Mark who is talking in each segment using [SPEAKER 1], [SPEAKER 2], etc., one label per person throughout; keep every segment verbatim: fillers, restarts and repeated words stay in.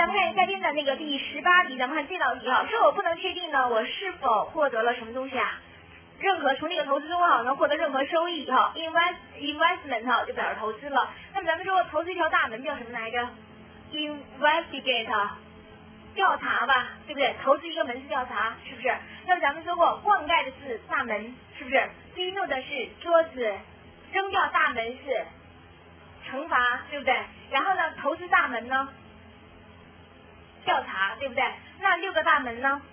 [SPEAKER 1] 咱们看下边的那个第十八题，咱们看这道题哈，说我不能确定呢，我是否获得了什么东西啊？任何从这个投资中哈能获得任何收益哈 ，invest investment 哈就表示投资了。那么咱们说投资一条大门叫什么来着 ？investigate 调查吧，对不对？投资一个门是调查，是不是？那么咱们说过，灌溉的是大门，是不是？激怒的是桌子，扔掉大门是惩罚，对不对？然后呢，投资大门呢？调查，对不对？那六个大门呢？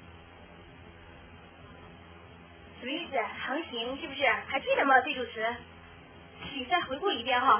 [SPEAKER 1] 什么意思？航行，是不是？还记得吗？这组词，请再回顾一遍哈。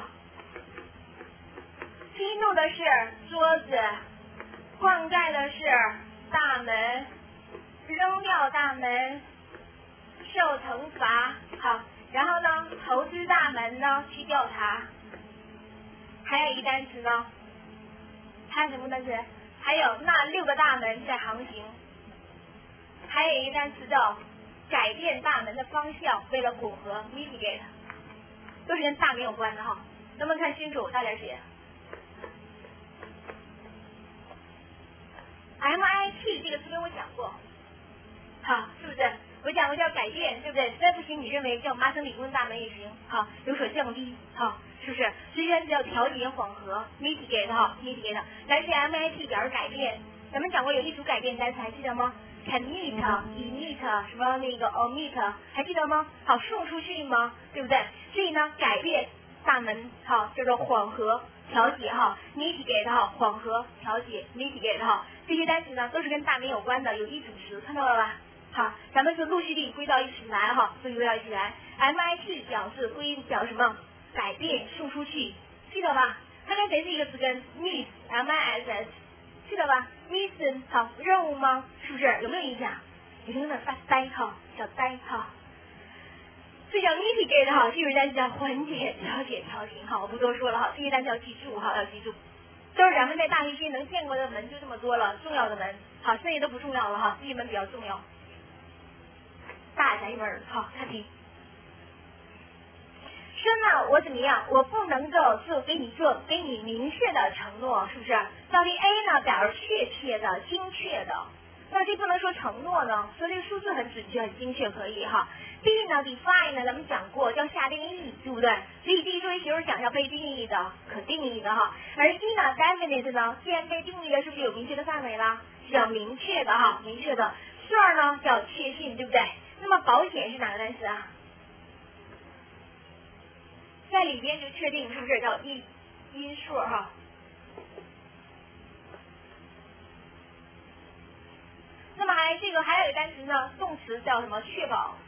[SPEAKER 1] 激怒的是桌子，灌溉的是大门，扔掉大门，受惩罚。好，然后呢，投资大门呢去调查。还有一个单词呢，还有什么单词？还有那六个大门在航行。还有一个单词叫改变大门的方向，为了符合 mitigate， 都是跟大门有关的哈。能不能看清楚？大点写。M I T 这个词跟我讲过，好，是不是？我讲过叫改变，对不对？实在不行，你认为叫麻省理工的大门也行，好，有所降低，好，是不是？实际上是叫调节缓和 mitigate 哈 mitigate， 来自 M I T 表示改变。咱们讲过有一组改变单词，还记得吗？commit、emit 什么那个 omit， 还记得吗？好，送出去吗？对不对？所以呢，改变大门，好，叫做缓和调节哈 ，mitigate 哈，缓和调节 mitigate 哈，这些单词呢都是跟大门有关的，有一组词，看到了吧？好，咱们是陆续地归到一起来哈，陆续归到一起来。M I T 表示归表什么？改变，送出去，记得吧？它跟谁是一个词根 ？miss M I S S。记得吧 ？mission 好，任务吗？是不是？有没有印象？有些人在发呆哈，小呆哈。这叫 mitigate 哈，这个单词叫缓解、调节、调停哈，我不多说了哈，这些单词要记住哈，要记住。都是咱们在大学期能见过的门就这么多了，重要的门，好，剩下都不重要了哈，这一门比较重要。大宅门，好，看题。说呢，我怎么样？我不能够做给你做给你明确的承诺，是不是？到底 A 呢表示确切的、精确的，那这不能说承诺呢？说这个数字很准确、很精确可以哈。B 呢 define 呢，咱们讲过叫下定义，对不对？所以第一作为学生讲要被定义的、可定义的哈。而 D 呢 definite 呢，既然被定义的，是不是有明确的范围啦？是叫明确的哈，明确的。sure 呢叫确信，对不对？那么保险是哪个单词啊？在里边就确定是不是叫因因数哈？那么还这个还有一个单词呢，动词叫什么？确保。